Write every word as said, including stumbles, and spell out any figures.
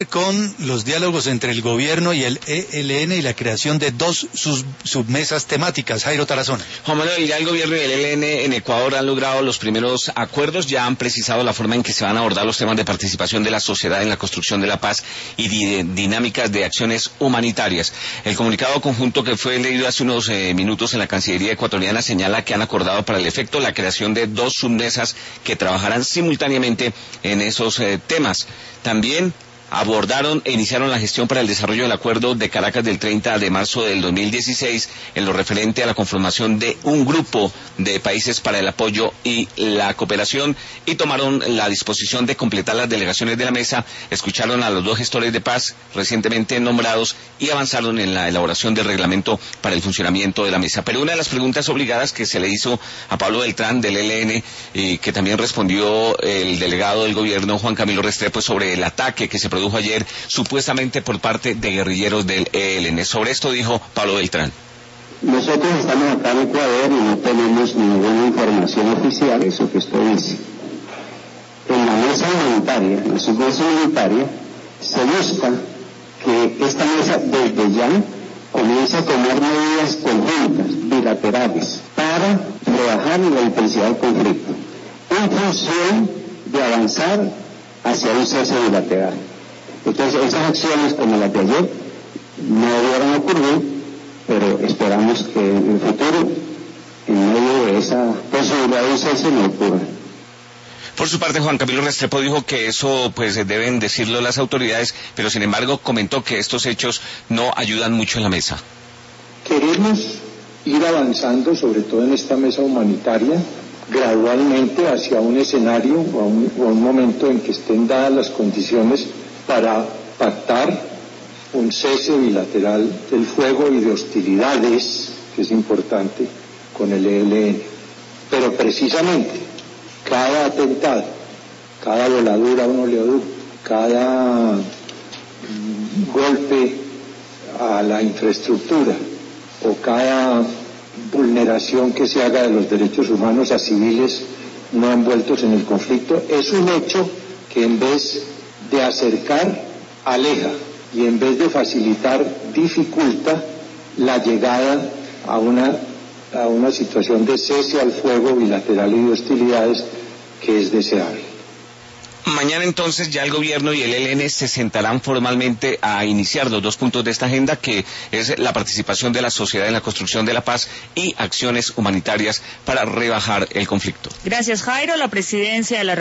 Con los diálogos entre el gobierno y el E L N y la creación de dos sub submesas temáticas. Jairo Tarazona. Juan Manuel, ya el gobierno y el E L N en Ecuador han logrado los primeros acuerdos, ya han precisado la forma en que se van a abordar los temas de participación de la sociedad en la construcción de la paz y di dinámicas de acciones humanitarias. El comunicado conjunto que fue leído hace unos eh, minutos en la Cancillería ecuatoriana señala que han acordado para el efecto la creación de dos submesas que trabajarán simultáneamente en esos eh, temas. También abordaron e iniciaron la gestión para el desarrollo del acuerdo de Caracas del treinta de marzo del dos mil dieciséis en lo referente a la conformación de un grupo de países para el apoyo y la cooperación, y tomaron la disposición de completar las delegaciones de la mesa, escucharon a los dos gestores de paz recientemente nombrados y avanzaron en la elaboración del reglamento para el funcionamiento de la mesa. Pero una de las preguntas obligadas que se le hizo a Pablo Beltrán del E L N, y que también respondió el delegado del gobierno Juan Camilo Restrepo, sobre el ataque que se produjo ayer supuestamente por parte de guerrilleros del E L N. Sobre esto dijo Pablo Beltrán. Nosotros estamos acá en Ecuador y no tenemos ninguna información oficial, eso que usted dice. En la mesa humanitaria, en la submesa humanitaria, se busca que esta mesa desde ya comience a tomar medidas conjuntas, bilaterales, para rebajar la intensidad del conflicto, en función de avanzar hacia un cese bilateral. Entonces, esas acciones como las de ayer no debieron ocurrir, pero esperamos que en el futuro, en medio de esa posibilidad de un cese, no ocurra. Por su parte, Juan Camilo Restrepo dijo que eso pues deben decirlo las autoridades, pero sin embargo comentó que estos hechos no ayudan mucho en la mesa. Queremos ir avanzando, sobre todo en esta mesa humanitaria, gradualmente hacia un escenario o a un, o a un momento en que estén dadas las condiciones para pactar un cese bilateral del fuego y de hostilidades, que es importante, con el E L N. Pero precisamente cada atentado, cada voladura a un oleoducto, cada mm, golpe a la infraestructura o cada vulneración que se haga de los derechos humanos a civiles no envueltos en el conflicto es un hecho que en vez de acercar, aleja, y en vez de facilitar, dificulta la llegada a una, a una situación de cese al fuego bilateral y de hostilidades que es deseable. Mañana entonces ya el gobierno y el E L N se sentarán formalmente a iniciar los dos puntos de esta agenda, que es la participación de la sociedad en la construcción de la paz y acciones humanitarias para rebajar el conflicto. Gracias, Jairo. La presidencia de la